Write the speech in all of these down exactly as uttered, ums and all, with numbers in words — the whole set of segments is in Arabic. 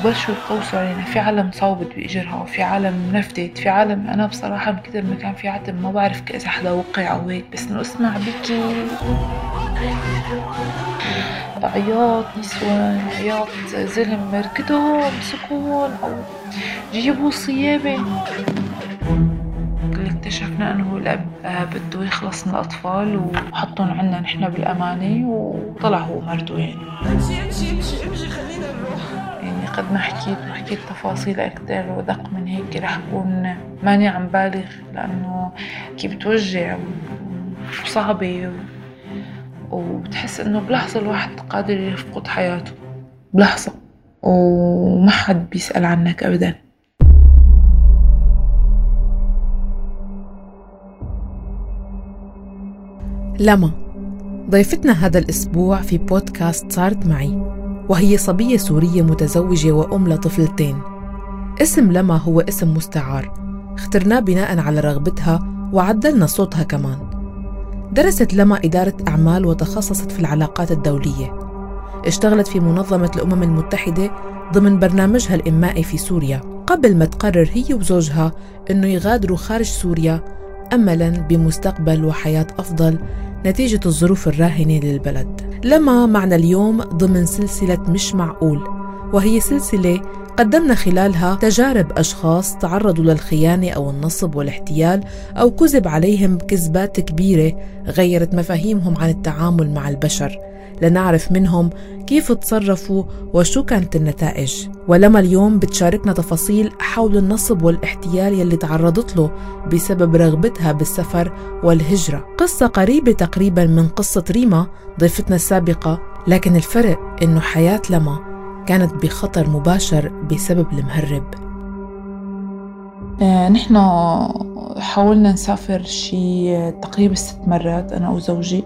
وبلشوا يتقوصوا علينا. في عالم صوبت بإجرها وفي عالم نفدت، في عالم أنا بصراحة من كتر ما كان في عتم ما بعرف إذا حدا وقع أو هيك، بس إنه أسمع بكي عياط نسوان، عياط زلم، مركدهم سكون أو جيبوا صيابة. اللي اكتشفنا انه الاب بده يخلص من الاطفال وحطهم عنا نحن بالامانه، وطلع هو مرته. يعني امشي امشي امشي امشي خلينا نروح. يعني قد ما حكيت وحكيت تفاصيل اكثر ودق من هيك رح اكون ماني عم بالغ، لانه كي بتوجع وصعبه وبتحس انه بلحظه الواحد قادر يفقد حياته بلحظه وما حد بيسأل عنك ابدا. لما ضيفتنا هذا الأسبوع في بودكاست صارت معي، وهي صبية سورية متزوجة وأم لطفلتين. اسم لما هو اسم مستعار اخترناه بناء على رغبتها وعدلنا صوتها كمان. درست لما إدارة أعمال وتخصصت في العلاقات الدولية. اشتغلت في منظمة الأمم المتحدة ضمن برنامجها الإنمائي في سوريا، قبل ما تقرر هي وزوجها أنه يغادروا خارج سوريا أملاً بمستقبل وحياة أفضل نتيجة الظروف الراهنة للبلد. لما معنا اليوم ضمن سلسلة مش معقول، وهي سلسلة قدمنا خلالها تجارب أشخاص تعرضوا للخيانة أو النصب والاحتيال أو كذب عليهم كذبات كبيرة غيرت مفاهيمهم عن التعامل مع البشر، لنعرف منهم كيف تصرفوا وشو كانت النتائج. ولما اليوم بتشاركنا تفاصيل حول النصب والاحتيال يلي تعرضت له بسبب رغبتها بالسفر والهجرة. قصة قريبة تقريبا من قصة ريما ضيفتنا السابقة، لكن الفرق إنه حياة لما كانت بخطر مباشر بسبب المهرب. آه، نحن حاولنا نسافر شي تقريبا ست مرات أنا وزوجي،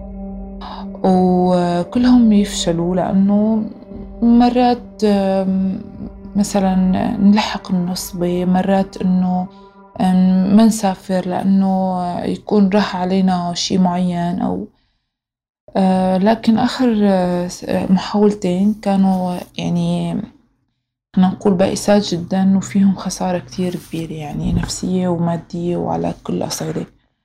وكلهم يفشلوا، لأنه مرات مثلا نلحق النصبة، مرات إنه ما نسافر لأنه يكون راح علينا شيء معين أو آه لكن آخر محاولتين كانوا يعني أنا نقول بائسات جدا وفيهم خسارة كتير كبيرة، يعني نفسية ومادية وعلى كل أصعدة.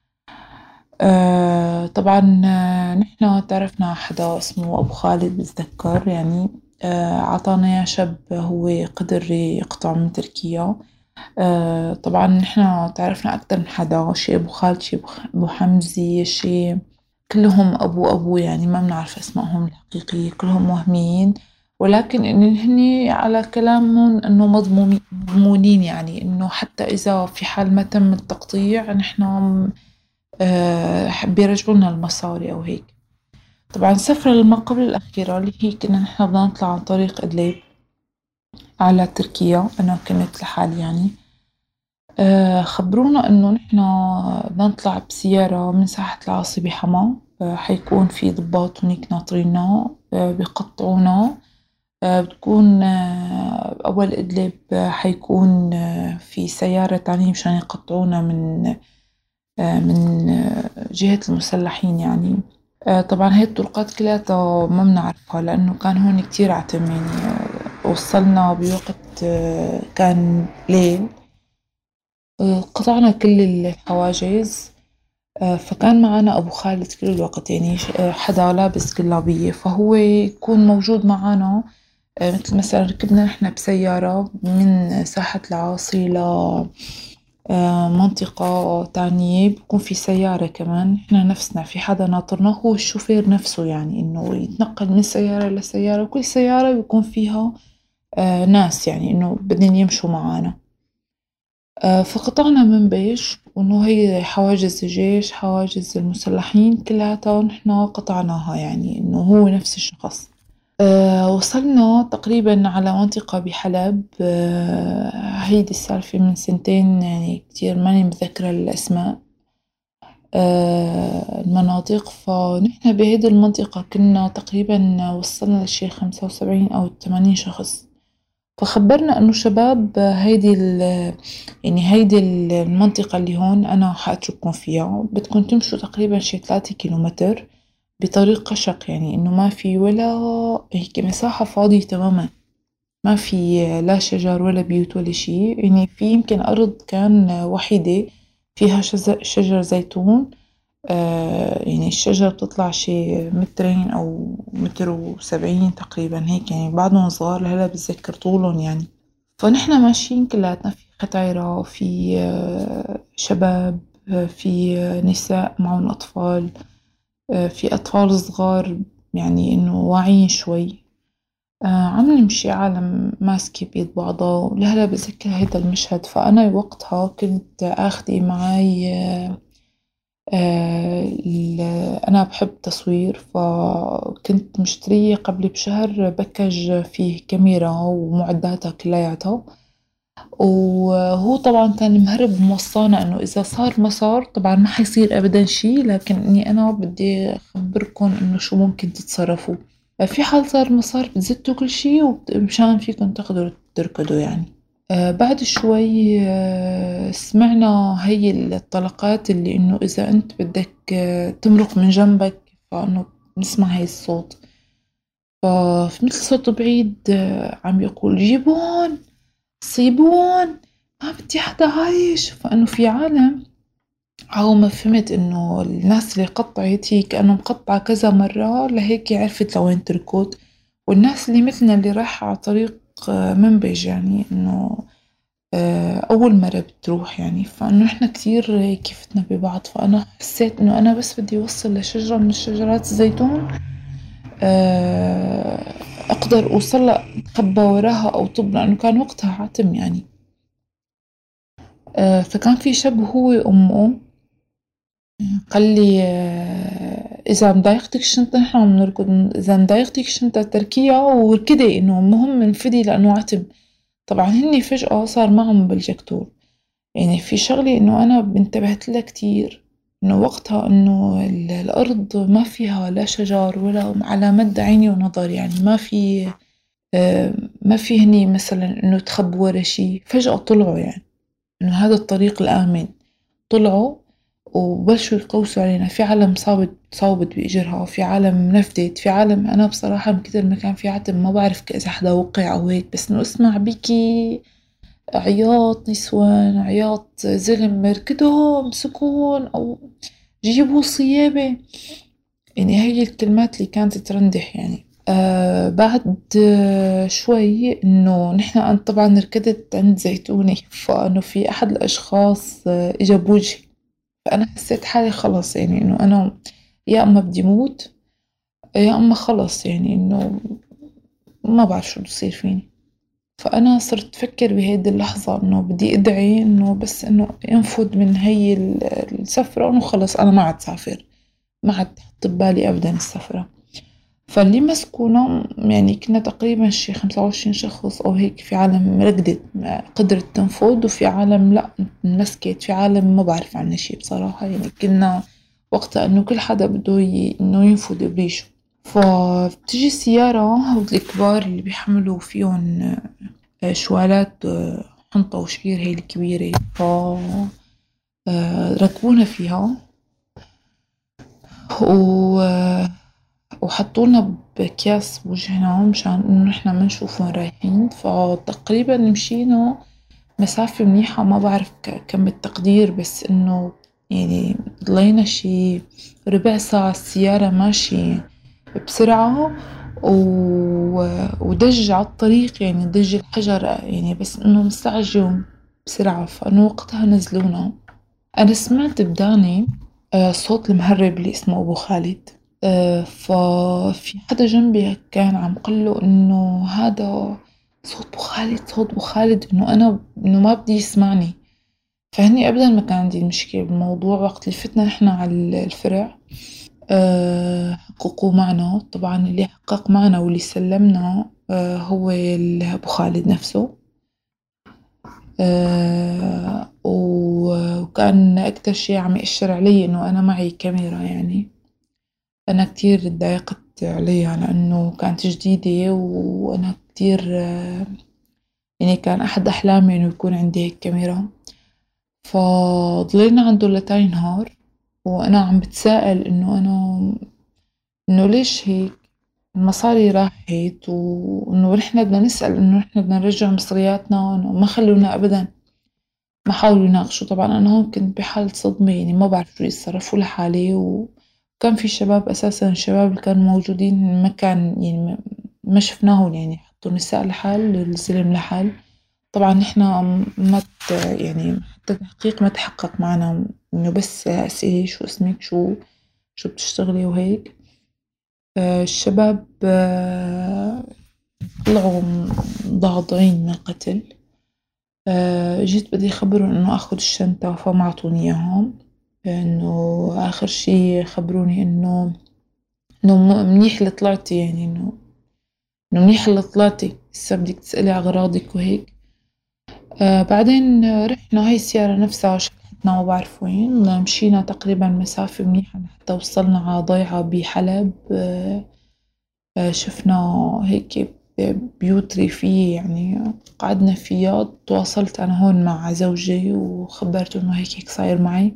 آه طبعا نحن تعرفنا حدا اسمه أبو خالد بتذكر، يعني آه عطانا شاب هو قدر يقطع من تركيا. آه طبعا نحن تعرفنا أكتر من حدا، شي أبو خالد، شي أبو حمزي، شي كلهم أبو أبو يعني ما بنعرف اسمائهم الحقيقية، كلهم وهميين، ولكن إن هني على كلامهم إنه مضمونين، يعني إنه حتى إذا في حال ما تم التقطيع نحن آه بيرجعونا المصاري أو هيك. طبعا السفرة اللي قبل الأخيرة اللي هي كنا نحن بدنا نطلع عن طريق إدلب على تركيا، أنا كنت لحالي يعني. آه خبرونا إنه نحن بدنا نطلع بسيارة من ساحة العاصي بحما، آه حيكون في ضباط هنيك ناطرينا، آه بيقطعونا. آه بتكون آه أول إدلب آه حيكون آه في سيارة تانية مشان يقطعونا من آه من آه جهة المسلحين يعني. آه طبعا هاي الطرقات كلها ما بنعرفها لأنه كان هون كتير عتم، يعني آه وصلنا بوقت آه كان ليل. قطعنا كل الحواجز، فكان معنا أبو خالد كل الوقت، يعني حدا لابس جلابية فهو يكون موجود معنا. مثل مثلا ركبنا نحن بسيارة من ساحة العاصي لمنطقة تانية، بيكون في سيارة كمان نحن نفسنا في حدا ناطرنا، هو الشوفير نفسه، يعني إنه يتنقل من سيارة لسيارة، وكل سيارة بيكون فيها ناس يعني إنه بدهم يمشوا معنا. فقطعنا من بيش، وإنه هي حواجز الجيش حواجز المسلحين كلها نحن قطعناها، يعني إنه هو نفس الشخص. أه وصلنا تقريبا على منطقة بحلب. أه هيدي السالفة من سنتين، يعني كتير ماني متذكرة الأسماء أه المناطق. فنحن بهيدي المنطقة كنا تقريبا وصلنا لشي خمسة وسبعين أو ثمانين شخص. فخبرنا انه شباب هيدي يعني هيدي المنطقة اللي هون انا حاترككم فيها، بدكم تمشوا تقريبا شي ثلاثة كيلومتر بطريق قشق، يعني انه ما في ولا هيك مساحة فاضية تماما، ما في لا شجر ولا بيوت ولا شيء، يعني في يمكن أرض كان وحيدة فيها شجر زيتون. آه يعني الشجرة بتطلع شي مترين أو متر وسبعين تقريبا هيك، يعني بعدهم صغار لهلا بتذكر طولهم يعني. فنحن ماشيين كلاتنا في ختايرة، في آه شباب، آه في آه نساء معهم أطفال، آه في أطفال صغار يعني إنه واعيين شوي. آه عم نمشي عالم ماسكة بيد بعضها، ولهلا بتذكر هيدا المشهد. فأنا وقتها كنت آخدي معي آه آه أنا بحب تصوير، فكنت مشترية قبل بشهر باكج فيه كاميرا ومعداتها كلياتها. وهو طبعا كان مهرب موصانا انه اذا صار ما صار طبعا ما حيصير ابدا شيء، لكن اني انا بدي اخبركم انه شو ممكن تتصرفوا في حال صار ما صار، بتزتوا كل شيء ومشان فيكم تقدروا تركضوا يعني. آه بعد شوي آه سمعنا هي الطلقات اللي انه اذا انت بدك آه تمرق من جنبك، فانه نسمع هاي الصوت. فمثل صوت بعيد آه عم يقول جيبون صيبون، ما بدي حدا عايش. فانه في عالم، أو ما فهمت انه الناس اللي قطعت هي كأنه مقطعة كذا مرة لهيك عرفت لوين تركض، والناس اللي مثلنا اللي رايحة على طريق آه منبج يعني انه أول مرة بتروح يعني. فإنه إحنا كتير هيك فتنا ببعض. فأنا حسيت إنه أنا بس بدي أوصل لشجرة من شجرات الزيتون أقدر أوصلها أتخبى وراها أو طب، لأنه كان وقتها عتم يعني. فكان في شاب هو وأمه قال لي إذا مضايقتك الشنطة نحن عم نركض، إذا مضايقتك الشنطة تركيها وركضي، إنه المهم انفدي لأنه عتم. طبعا هني فجأة صار معهم بالجكتور. يعني في شغلة إنه أنا انتبهت لها كتير، إنه وقتها إنه الأرض ما فيها لا شجر ولا على مد عيني ونظر، يعني ما في ما في هني مثلا إنه تخبوا ورا شي. فجأة طلعوا يعني إنه هذا الطريق الآمن، طلعوا وبلشوا يقوسوا علينا. في عالم صابت صوبت بإجرها، في عالم نفدت، في عالم أنا بصراحة من كتر ما كان في عتم ما بعرف إذا حدا وقع أو هيك، بس إنه اسمع بكي عياط نسوان، عياط زلم، ركضوا امسكون أو جيبوا صيابة. يعني هي الكلمات اللي كانت ترندح يعني. آه بعد آه شوي إنه نحن أنا طبعا ركضت عند زيتونة، فإنه في أحد الأشخاص آه إجا بوجهي. فأنا حسيت حالي خلص، يعني إنه أنا يا أما بدي موت يا أما خلص، يعني إنه ما بعرف شو بصير فيني. فأنا صرت أفكر بهيدي اللحظة إنه بدي أدعي إنه بس إنه أنفذ من هي السفرة، إنه خلص أنا ما عاد سافر، ما عاد تحط ببالي أبدا السفرة. فاللي مسكونا يعني كنا تقريبا شي خمسة وعشرين شخص أو هيك. في عالم ركضت قدرت تنفذ، وفي عالم لا مسكت، في عالم ما بعرف عنها شي بصراحة. يعني كنا وقتها إنه كل حدا بده ي... إنه ينفذ بريشه. فبتجي السيارة هود الكبار اللي بيحملوا فيهم شوالات حنطة وشعير، هي الكبيرة، ف ركبونا فيها و وحطونا بأكياس بوجهنا مشان إنه نحنا ما نشوف وين رايحين. فتقريبا مشينا مسافة منيحة، ما بعرف كم التقدير، بس إنه يعني ضلينا شي ربع ساعة السيارة ماشي بسرعة، و... ودج على الطريق، يعني دج الحجر يعني، بس إنه مستعجلوا بسرعة. فإنه وقتها نزلونا. أنا سمعت بداني صوت المهرب اللي اسمه أبو خالد. ففي حدا جنبي كان عم قله إنه هذا صوت أبو خالد، صوت أبو خالد، إنه أنا إنه ما بدي يسمعني. فهني أبدا ما كان عندي المشكلة بالموضوع. وقت اللي فتنا نحنا على الفرع أه حققوا معنا، طبعا اللي حقق معنا واللي سلمنا أه هو أبو خالد نفسه. أه وكان أكتر شي عم يأشر علي إنه أنا معي كاميرا. يعني أنا كتير اتضايقت عليها لأنه كانت جديدة، وأنا كتير أه يعني كان أحد أحلامي إنه يكون عندي هيك كاميرا. فضلينا عنده لتاني نهار وأنا عم بتساءل إنه أنا إنه ليش هيك، المصاري راحت، وإنه نحن بدنا نسأل إنه نحن بدنا نرجع مصرياتنا، إنه ما خلونا أبدا، ما حاولوا يناقشوا. طبعا أنا هون كنت بحالة صدمة، يعني ما بعرف شو يتصرفوا لحالي. وكان في شباب، أساسا الشباب اللي كانوا موجودين ما كان يعني ما شفناهم، يعني حطوا النساء لحال الزلم لحال. طبعا نحنا ما ت- يعني حتى تحقيق ما تحقق معنا، إنه بس أسئلة شو اسمك، شو شو بتشتغلي وهيك. آه، الشباب آه، طلعوا ضاضعين من القتل. آه، جيت بدي أخبرهم إنه أخذ الشنطة، فما عطوني إياهم. إنه آخر شي خبروني إنه إنه م- منيح اللي طلعتي، يعني إنه إنه منيح اللي طلعتي، هسا بدك تسألي على أغراضك وهيك. آه بعدين آه، رحنا، هاي السيارة نفسها شحتنا ما بعرف وين، مشينا تقريبا مسافة منيحة لحتى وصلنا على ضيعة بحلب. آه آه شفنا هيك بيوت ريفية، يعني قعدنا فيها. تواصلت أنا هون مع زوجي وخبرته إنه هيك هيك صاير معي.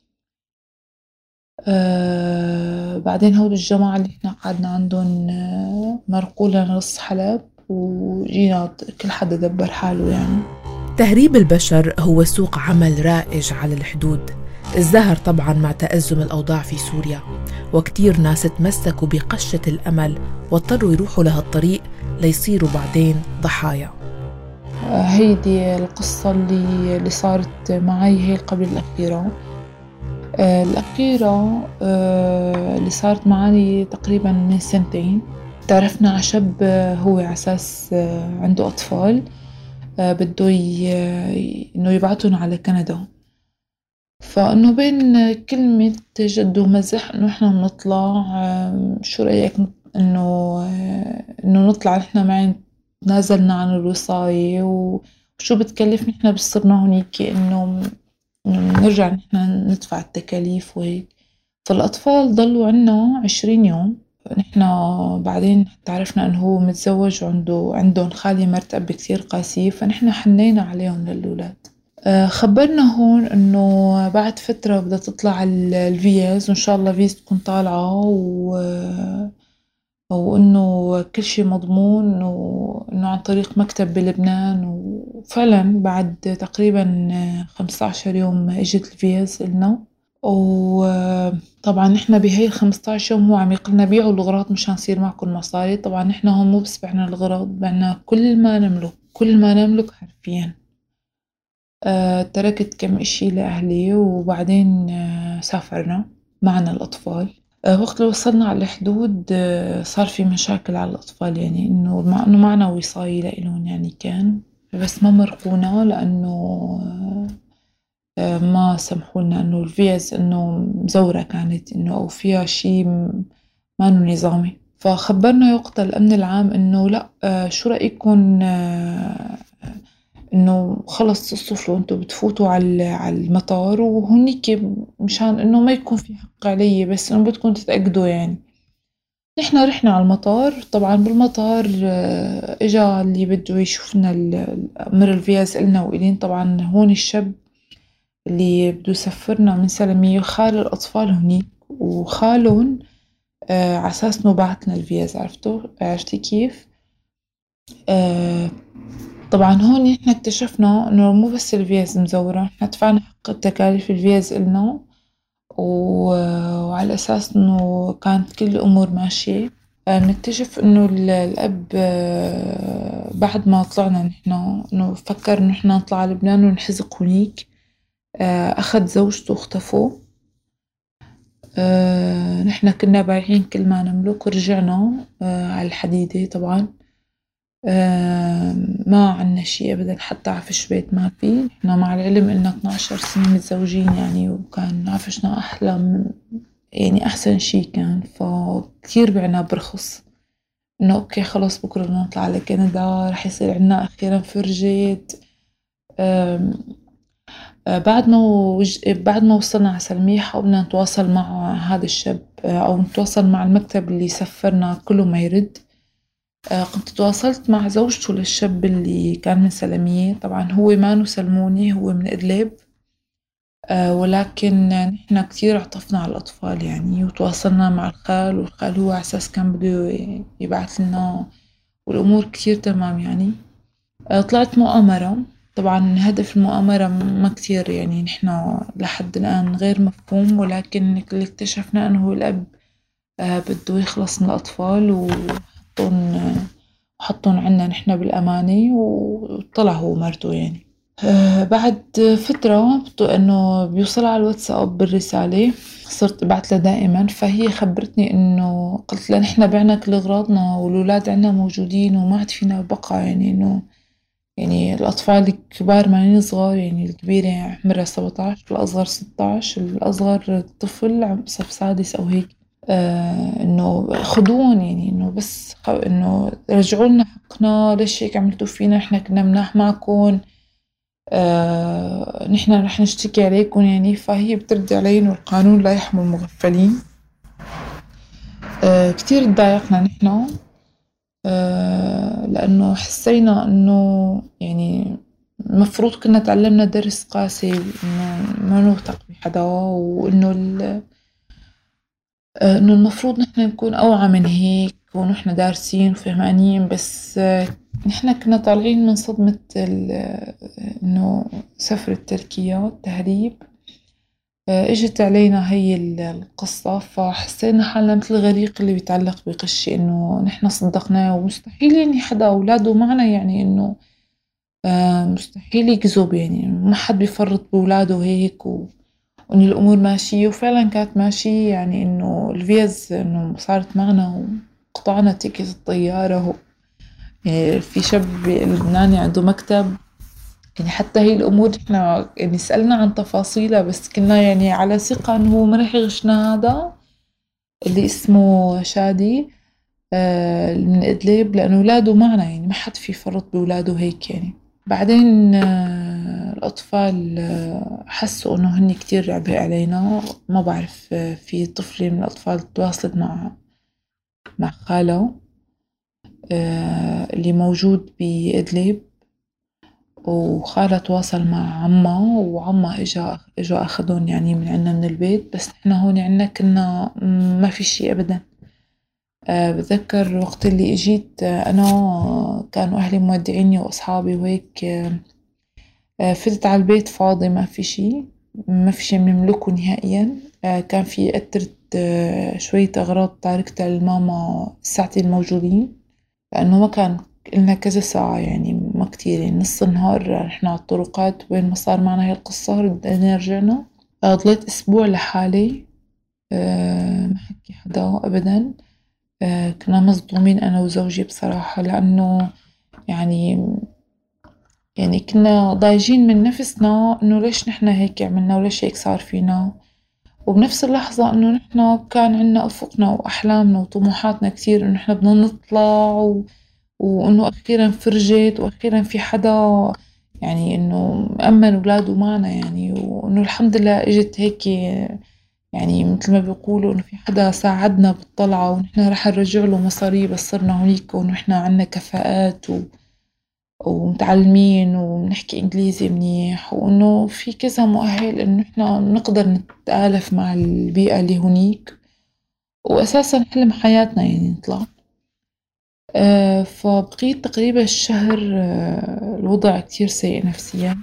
آه بعدين هول الجماعة اللي احنا قعدنا عندهم آه مرقوا لنا نص حلب، وجينا كل حدا دبر حاله يعني. تهريب البشر هو سوق عمل رائج على الحدود، ازدهر طبعاً مع تأزم الأوضاع في سوريا، وكتير ناس تمسكوا بقشة الأمل واضطروا يروحوا لهالطريق ليصيروا بعدين ضحايا. هيدي القصة اللي اللي صارت معي، هي قبل الأخيرة. آه، الأخيرة آه، اللي صارت معي تقريبا من سنتين. تعرفنا على شاب، آه، هو على أساس آه، عنده أطفال، آه، بده ي- إنه يبعتهم على كندا. فإنه بين كلمة جد ومزح إنه إحنا بنطلع، آه، شو رأيك إنه آه، إنه نطلع نحن معي. تنازلنا عن الوصاية، وشو بتكلف نحن بس صرنا هونيك إنه إنه نرجع نحن ندفع التكاليف وهيك. فالأطفال ضلوا عنا عشرين يوم. نحن بعدين تعرفنا إنه هو متزوج وعنده عندهم خالي مرتب كتير قاسية، فنحن حنينا عليهم للأولاد. آه، خبرنا هون إنه بعد فترة بدها تطلع ال- الفيز، وإن شاء الله فيز تكون طالعة، و... وإنه كل شي مضمون، وإنه عن طريق مكتب بلبنان. وفعلا بعد تقريبا خمسة عشر يوم إجت الفيز إلنا. وطبعا نحن بهي الخمسة عشر يوم هو عم يقلنا بيعوا الأغراض مشان يصير معكم مصاري. طبعا نحن هون مو بس بعنا الأغراض، بعنا كل ما نملك، كل ما نملك حرفيا. آه، تركت كم إشي لأهلي، وبعدين آه، سافرنا معنا الأطفال. آه، وقت اللي وصلنا على الحدود آه، صار في مشاكل على الأطفال، يعني إنه مع إنه معنا وصاية لإلهم يعني كان، بس ما مرقونا لأنه آه، آه، ما سمحوا لنا. إنه الفيز إنه مزورة كانت، إنه أو فيها شي م- ما إنه نظامي. فخبرنا وقتها الأمن العام إنه لأ، آه، شو رأيكم آه، انه خلص الصفر وانتوا بتفوتوا على على المطار وهنيك، مشان انه ما يكون في حق علي، بس انه بدكم تتأكدوا يعني. نحنا رحنا على المطار. طبعا بالمطار آه، اجا اللي بده يشوفنا ال- امر الفيز إلنا وإلين. طبعا هون الشاب اللي بده يسفرنا من سلمية خال الأطفال هنيك، وخالهم آه، على أساس إنه بعتنا الفيز. عرفتوا عرفتي كيف؟ آه، طبعا هون احنا اكتشفنا انه مو بس الفيز مزورة، احنا دفعنا حق تكاليف الفيز إلنا، و... وعلى أساس انه كانت كل الأمور ماشية. آه، بنكتشف انه ال- الأب آه، بعد ما طلعنا نحن، انه فكر انه احنا نطلع على لبنان ونحزق هنيك. آه، أخذ زوجته واختفوا. آه، نحن كنا بايعين كل ما نملك، ورجعنا آه، على الحديدة. طبعا آه، ما عنا شي أبدا، حتى عفش بيت ما في. إحنا مع العلم إننا اثني عشر سنة متزوجين يعني، وكان عفشنا أحلى من يعني أحسن شي كان. فكتير بعنا برخص إنه أوكي خلص بكرة بدنا نطلع على كندا، رح يصير عنا أخيرا فرجة. آم، آه، بعد ما وج... بعد ما وصلنا على سلمية حاولنا نتواصل مع هذا الشاب، آه، أو نتواصل مع المكتب اللي سفرنا، كله ما يرد. آه، كنت تواصلت مع زوجته للشاب اللي كان من سلمية. طبعا هو مانو سلموني، هو من إدلب. آه، ولكن نحن كتير عطفنا على الأطفال يعني، وتواصلنا مع الخال، والخال هو على أساس كان بده يبعث لنا، والأمور كتير تمام يعني. آه، طلعت مؤامرة. طبعا هدف المؤامرة ما كتير يعني نحن لحد الآن غير مفهوم، ولكن اللي اكتشفنا أنه هو الأب آه، بده يخلص من الأطفال، وحطون وحطون عنا نحن بالأمانة، وطلع هو مرته يعني. آه، بعد فترة بتو إنه بيوصلها على الواتساب بالرسالة، صرت ابعت لها دائما، فهي خبرتني إنه، قلت لها نحن بعنا كل أغراضنا والأولاد عنا موجودين وما عاد فينا بقى، يعني إنه يعني الأطفال الكبار مالين صغار، يعني الكبيرة عمرها سبعتاشر، الأصغر ستاش، الأصغر طفل عم صف سادس أو هيك. آه إنه خدون، يعني إنه بس خ- إنه رجعوا لنا حقنا، ليش هيك عملتوا فينا، إحنا كنا مناح معكم، آه نحن رح نشتكي عليكم يعني. فهي بترد علي إنه القانون لا يحمي المغفلين. آه كتير تضايقنا نحن، آه لأنه حسينا إنه يعني المفروض كنا تعلمنا درس قاسي، إنه ما نوثق بحدا، وإنه ال- آه إنه المفروض نحن نكون أوعى من هيك، ونحن دارسين وفهمانين. بس آه نحن كنا طالعين من صدمة ال- آه، إنه سفر تركيا التهريب. آه، اجت علينا هي ال- القصة، فحسينا حالنا مثل الغريق اللي بيتعلق بقش، انه نحن صدقناه، ومستحيل يعني حدا اولاده معنا، يعني انه آه، مستحيل يكذب، يعني ما حد بيفرط بولاده هيك، و... وان الامور ماشية، وفعلا كانت ماشية، يعني انه الفيز انه صارت معنا، وقطعنا تيكت الطيارة. و... يعني في شاب لبناني عنده مكتب، يعني حتى هي الأمور إحنا يعني سألنا عن تفاصيلها، بس كنا يعني على ثقة إنه هو ما رح يغشنا، هذا اللي اسمه شادي آه من إدلب، لأنه ولاده معنا، يعني ما حد في فرط بولاده هيك يعني. بعدين آه الأطفال آه حسوا إنه هني كتير عبء علينا. ما بعرف، آه في طفلة من الأطفال تواصلت مع مع خاله آه اللي موجود بإدلب، وخالة تواصل مع عمّا، وعمّا إجا إجوا أخدون يعني من عنا من البيت. بس نحن هون عنا كنا ما في شي أبدا. أه بتذكر وقت اللي إجيت آه، أنا كانوا أهلي مودعيني وأصحابي وهيك. أه فتت على البيت فاضي، ما في شي، ما في شي بنملكه نهائيا. أه كان في أترة أه شوية أغراض تاركتها لماما ساعتين الموجودين، لأنه ما كان إلنا كذا ساعة، يعني ما كتير، يعني نص النهار نحن على الطرقات، وين ما صار معنا هاي القصة ردينا رجعنا. آه، ضليت أسبوع لحالي، آه، ما حكي حدا أبدا. آه، كنا مصدومين أنا وزوجي بصراحة، لأنه يعني يعني كنا ضايجين من نفسنا، إنه ليش نحن هيك عملنا، وليش هيك صار فينا. وبنفس اللحظة إنه نحن كان عنا أفقنا وأحلامنا وطموحاتنا كتير، إنه نحن بدنا نطلع، و... وإنه أخيرا فرجت، وأخيرا في حدا يعني إنه مأمن ولاده معنا، يعني وإنه الحمد لله إجت هيك، يعني مثل ما بيقولوا إنه في حدا ساعدنا بالطلعة، ونحن رح نرجع له مصاري، بس صرنا هونيك ونحن عنا كفاءات، و... ومتعلمين وبنحكي إنجليزي منيح، وإنه في كذا مؤهل إنه إحنا نقدر نتآلف مع البيئة اللي هونيك، وأساسا حلم حياتنا يعني نطلع. آه فبقيت تقريبا الشهر، آه الوضع كتير سيء نفسيا.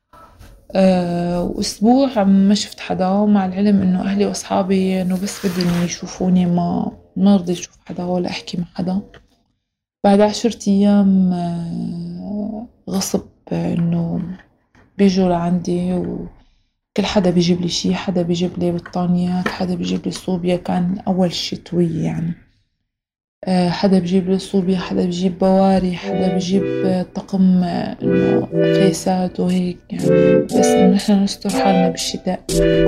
آه وأسبوع ما شفت حدا، مع العلم إنه أهلي وأصحابي إنه بس بدهم يشوفوني، ما ما رضيت أشوف حدا ولا أحكي مع حدا. بعد عشرة أيام آه غصب، آه، إنه بيجوا لعندي، وكل حدا بيجيب لي شي، حدا بيجيب لي بطانيات، حدا بيجيب لي صوبيا، كان أول شتوية يعني. آه، حدا بيجيب لي صوبيا، حدا بيجيب بواري، حدا بيجيب آه، طقم آه، إنه قيسات وهيك يعني، بس إنه نحن نستر حالنا بالشتاء.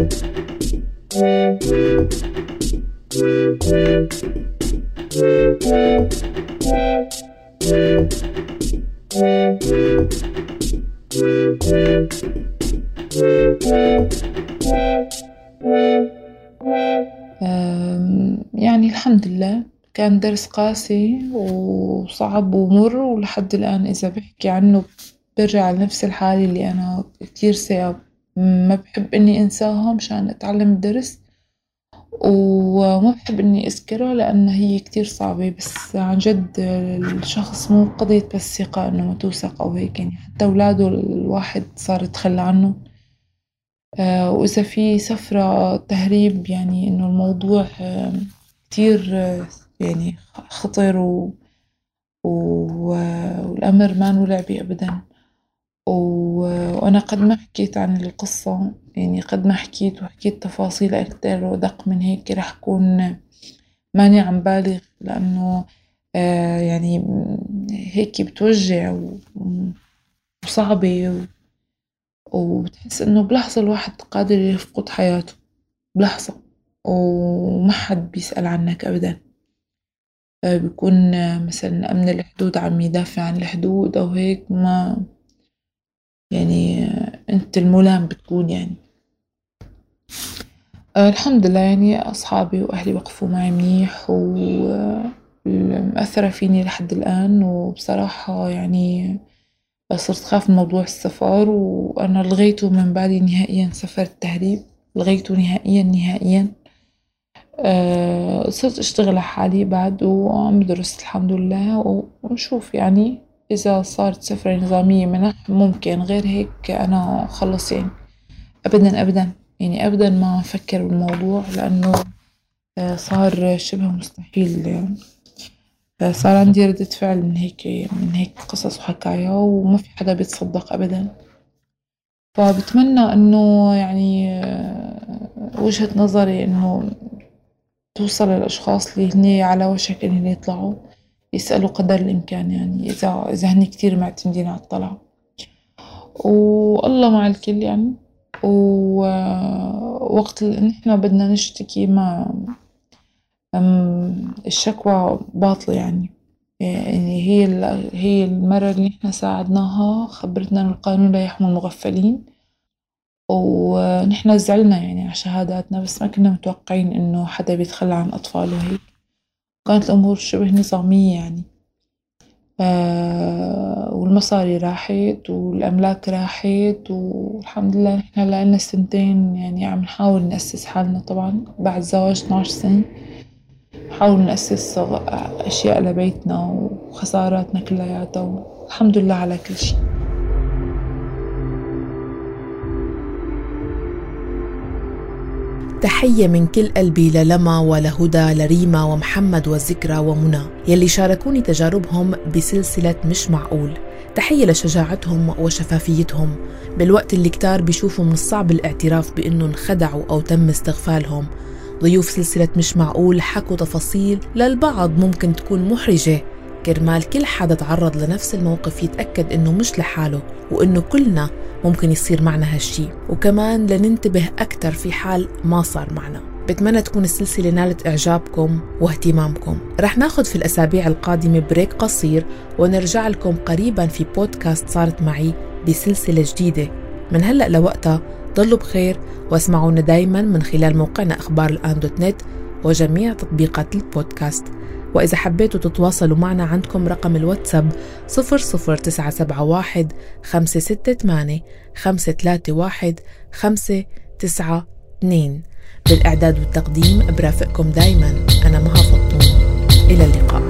آم، يعني الحمد لله كان درس قاسي وصعب ومر، ولحد الآن إذا بحكي عنه برجع لنفس الحالة اللي أنا كتير سيئة ما بحب إني أنساها مشان أتعلم الدرس، وما بحب إني أذكرها لأن هي كتير صعبة. بس عن جد الشخص مو قضية بس ثقة إنه ما توثق أو هيك، يعني حتى أولاده الواحد صار يتخلى عنه. آه وإذا في سفرة تهريب يعني إنه الموضوع آه كتير آه يعني خطر و... و... والأمر ما نلعبي أبدا. و... وأنا قد ما حكيت عن القصة، يعني قد ما حكيت وحكيت تفاصيل أكتر ودق من هيك رح أكون ماني عم بالغ، لأنه آه يعني هيك بتوجع وصعبة و... وبتحس إنه بلحظة الواحد قادر يفقد حياته بلحظة، وما حد بيسأل عنك أبدا. آه بيكون آه مثلا أمن الحدود عم يدافع عن الحدود أو هيك، ما يعني آه أنت الملام بتكون يعني. آه الحمد لله يعني أصحابي وأهلي وقفوا معي منيح ومأثرة فيني لحد الآن. وبصراحة يعني صرت خاف من موضوع السفر، وأنا لغيته من بالي نهائيا. سفر التهريب لغيته نهائيا نهائيا. أه صرت أشتغل على حالي بعد وعم بدرس الحمد لله، ونشوف يعني إذا صارت سفرة نظامية منح ممكن، غير هيك أنا خلص يعني أبدا أبدا يعني أبدا ما أفكر بالموضوع، لأنه صار شبه مستحيل يعني. صار عندي ردة فعل من هيك من هيك قصص وحكايا، وما في حدا بيتصدق أبدا. فبتمنى إنه يعني وجهة نظري إنه توصل للأشخاص اللي هني على وشك إن يطلعوا يسألوا قدر الإمكان، يعني إذا إذا هني كتير معتمدين على الطلعة، والله مع الكل يعني. ووقت اللي نحنا بدنا نشتكي ما الشكوى باطلة يعني. يعني هي هي المرة اللي نحنا ساعدناها خبرتنا إن القانون لا يحمي المغفلين، ونحنا زعلنا يعني على شهاداتنا، بس ما كنا متوقعين إنه حدا بيتخلى عن أطفاله هيك. كانت الأمور شبه نظامية يعني. آه والمصاري راحت والأملاك راحت، والحمد لله نحنا لنا سنتين يعني عم نحاول نأسس حالنا. طبعا بعد زواج اثنعش سنة نحاول نأسس أشياء لبيتنا وخساراتنا كلياتها، والحمد لله على كل شيء. تحية من كل قلبي للما ولهدى لريما ومحمد وذكرى ومنى يلي شاركوني تجاربهم بسلسلة مش معقول. تحية لشجاعتهم وشفافيتهم بالوقت اللي كتار بيشوفوا من الصعب الاعتراف بأنه انخدعوا أو تم استغفالهم. ضيوف سلسلة مش معقول حكوا تفاصيل للبعض ممكن تكون محرجة، كرمال كل حدا تعرض لنفس الموقف يتأكد إنه مش لحاله، وإنه كلنا ممكن يصير معنا هالشي، وكمان لننتبه أكتر في حال ما صار معنا. بتمنى تكون السلسلة نالت إعجابكم واهتمامكم. رح ناخد في الأسابيع القادمة بريك قصير، ونرجع لكم قريبا في بودكاست صارت معي بسلسلة جديدة. من هلأ لوقتها ضلوا بخير، واسمعونا دايما من خلال موقعنا أخبار الآن دوت نت وجميع تطبيقات البودكاست. وإذا حبيتوا تتواصلوا معنا عندكم رقم الواتساب صفر صفر تسعة سبعة واحد خمسة ستة ثمانية خمسة ثلاثة واحد خمسة تسعة اثنين. بالإعداد والتقديم برافقكم دايما أنا مها فطوم. إلى اللقاء.